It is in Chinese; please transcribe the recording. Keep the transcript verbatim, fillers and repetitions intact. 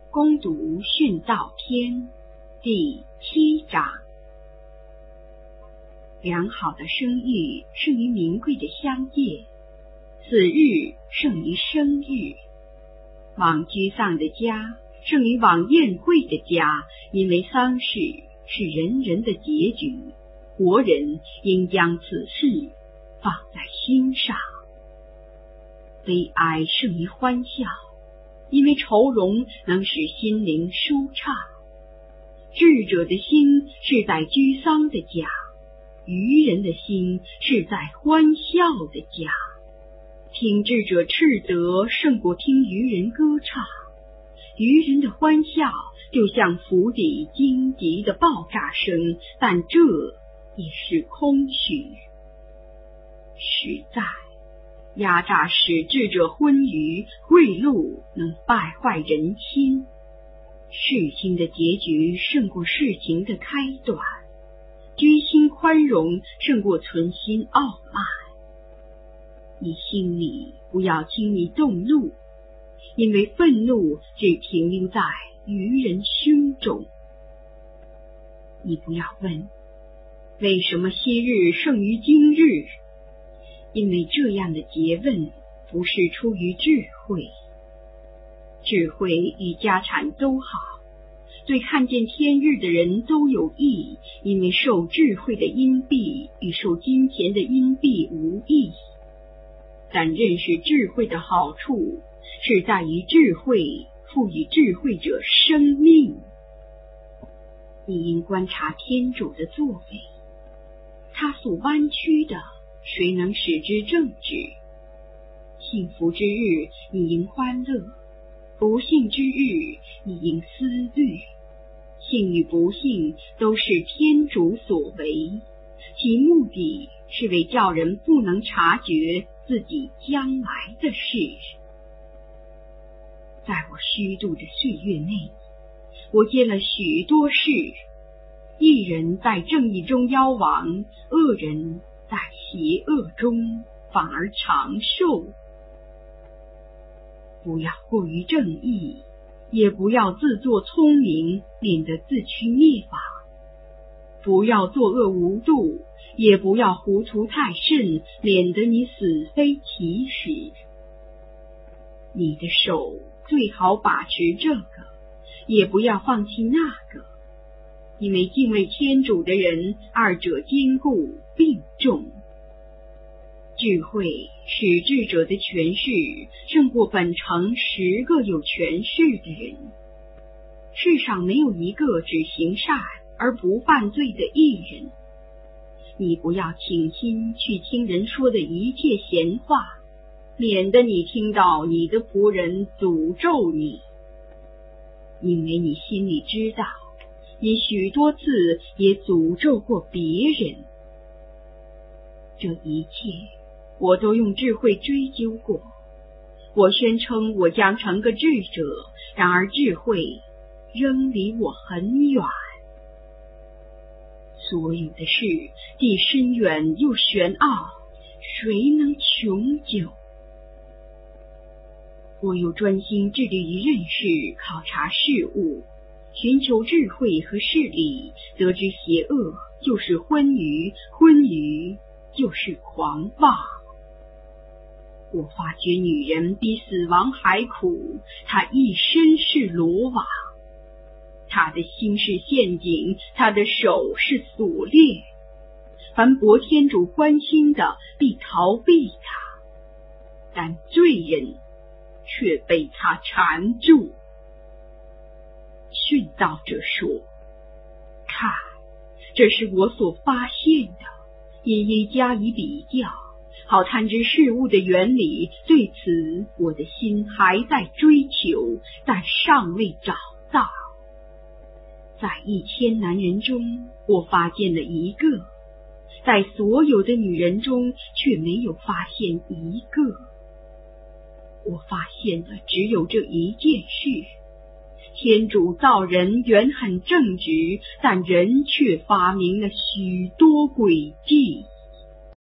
攻读训道篇第七章。良好的声誉胜于名贵的香叶，死日胜于生日。往居丧的家胜于往宴会的家，因为丧事是人人的结局，活人应将此事放在心上。悲哀胜于欢笑，因为愁容能使心灵舒畅。智者的心是在居丧的家，愚人的心是在欢笑的家。听智者斥责胜过听愚人歌唱，愚人的欢笑就像府邸荆棘的爆炸声，但这也是空虚。实在压榨使智者昏愚，贿赂能败坏人心。事情的结局胜过事情的开端，居心宽容胜过存心傲慢。你心里不要轻易动怒，因为愤怒只停留在愚人胸中。你不要问为什么昔日胜于今日，因为这样的诘问不是出于智慧。智慧与家产都好，对看见天日的人都有益，因为受智慧的荫庇与受金钱的荫庇无异。但认识智慧的好处是在于智慧赋予智慧者生命。你应观察天主的作为，他所弯曲的谁能使之正直？幸福之日你应欢乐，不幸之日你应思虑。幸与不幸都是天主所为，其目的是为叫人不能察觉自己将来的事。在我虚度的岁月内，我见了许多事，义人在正义中夭亡，恶人在邪恶中反而长寿。不要过于正义，也不要自作聪明，免得自屈灭亡。不要作恶无度，也不要糊涂太甚，免得你死非其时。你的手最好把持这个，也不要放弃那个，因为敬畏天主的人，二者兼顾并重。智慧使智者的权势胜过本城十个有权势的人。世上没有一个只行善而不犯罪的义人。你不要倾心去听人说的一切闲话，免得你听到你的仆人诅咒你。因为你心里知道，你许多次也诅咒过别人。这一切我都用智慧追究过。我宣称我将成个智者，然而智慧仍离我很远。所有的事既深远又玄奥，谁能穷究？我又专心致力于认识考察事物，寻求智慧和事理，得知邪恶就是昏愚，昏愚就是狂妄。我发觉女人比死亡还苦，她一身是罗网，她的心是陷阱，她的手是锁链。凡博天主欢心的必逃避她，但罪人却被他缠住。训道者说，看，这是我所发现的，一一加以比较，好探知事物的原理。对此我的心还在追求，但尚未找到。在一千男人中我发现了一个，在所有的女人中却没有发现一个。我发现了只有这一件事，天主造人原很正直，但人却发明了许多诡计。